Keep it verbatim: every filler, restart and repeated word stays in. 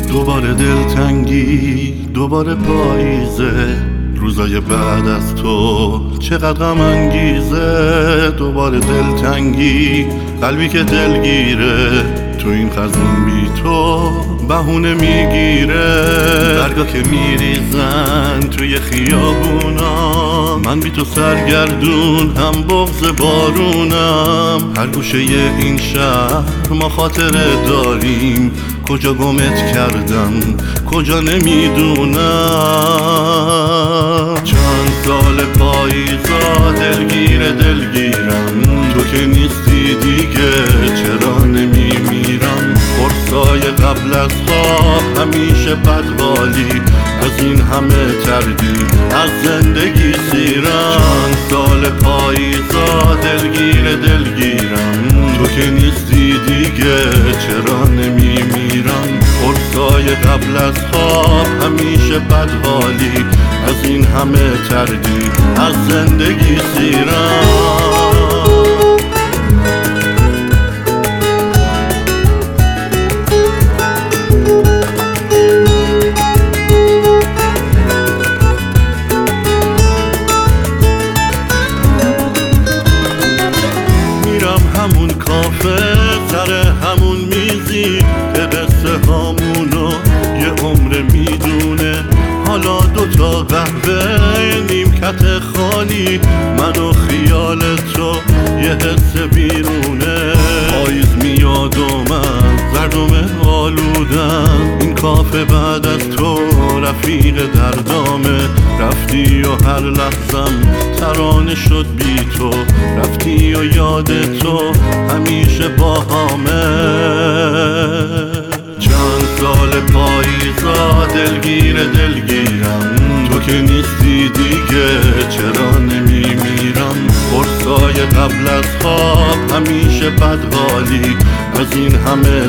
دوباره دلتنگی، دوباره پاییزه، روزای بعد از تو چقدر غم انگیزه. دوباره دلتنگی، قلبی که دلگیره، تو این خزون بی تو بهونه میگیره. برگا که میریزن توی خیابونا، من بی تو سرگردون هم بغض بارونم. هر گوشه این شهر ما خاطره داریم، کجا گمت کردم کجا نمیدونم. چند سال پاییزا دلگیر دلگیرم، تو که نیستی دیگه چرا نمیمیرم. فرصای قبل از خواب همیشه بدحالی، از این همه تردی از زندگی سیرم. چند سال پاییزا دلگیر دلگیرم، تو که نیستی دیگه چرا نمیمیرم. فرصای قبل از خواب همیشه بدحالی، از این همه تردی از زندگی سیرم. همون کافه سر همون میزی که قصه هامونو یه عمر میدونه. حالا دوتا قهوه نیمکت خالی، من و خیال تو یه حس بیرونه. پاییز میاد و من زردم آلودم، این کافه بعد از تو رفیق دردامه. رفتی و هر لحظم ترانه شد بی تو، رفتی و یاد تو همیشه با همه. چند سال پاییزا دلگیر دلگیرم، تو که نیستی دیگه چرا نمیمیرم. فرصای قبل از خواب همیشه بدحالی، از این همه